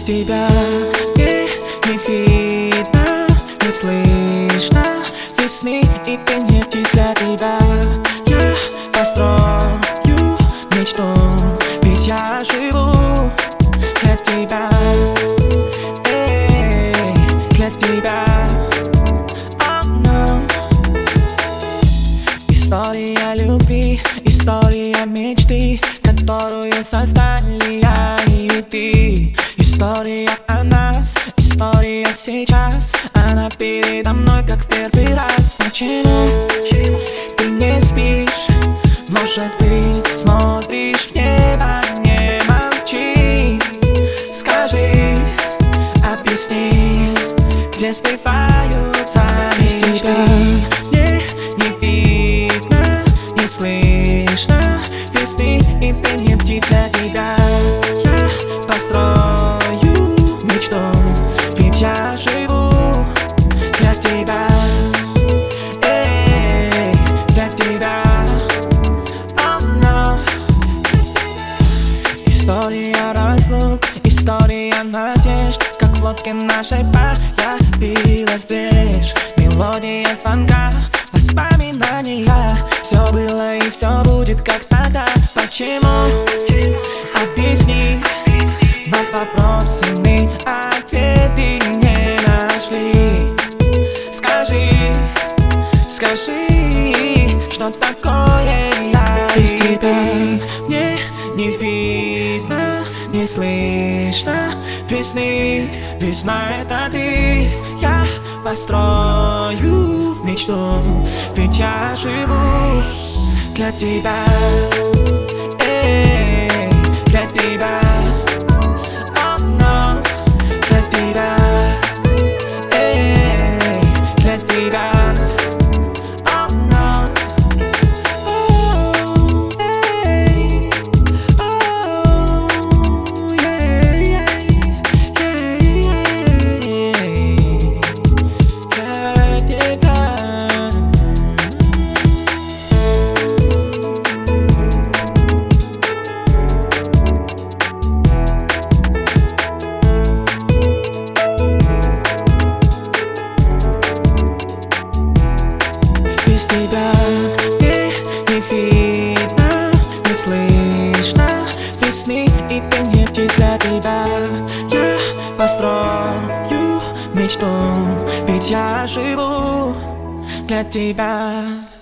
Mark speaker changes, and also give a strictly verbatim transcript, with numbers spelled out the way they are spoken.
Speaker 1: тебя мне не видно, не слышно весны и пение птиц. Для тебя я построю мечту, ведь я живу для тебя, эй, для тебя. Oh, no. История любви, история мечты, которую создали я и ты. История о нас, история сейчас, она передо мной как в первый раз. Почему ты не спишь? Может быть, смотришь в небо, не молчи. Скажи, объясни, где сбиваются мечты. Мне не видно, не слышно весны и пение птиц. Для тебя я построю мечту, ведь я живу для тебя, эй, для тебя. Oh, no. История разлук, история надежд, как в лодке нашей появилась брешь. Мелодия звонка, воспоминания. Все было и все будет как тогда. Почему? Объясни. На вопросы мы ответы не нашли. Скажи, скажи, что такое я без тебя. Мне не видно, не слышно весны. Весна — это ты. Я построю мечту, ведь я живу для тебя, эй, для тебя. Oh, no. Для тебя, эй, для тебя. Oh, no. Oh, эй, oh, yeah, yeah, yeah, yeah. Для тебя. Без тебя мне не видно, не слышно весны и пение птиц. Для тебя я построю мечту, ведь я живу для тебя.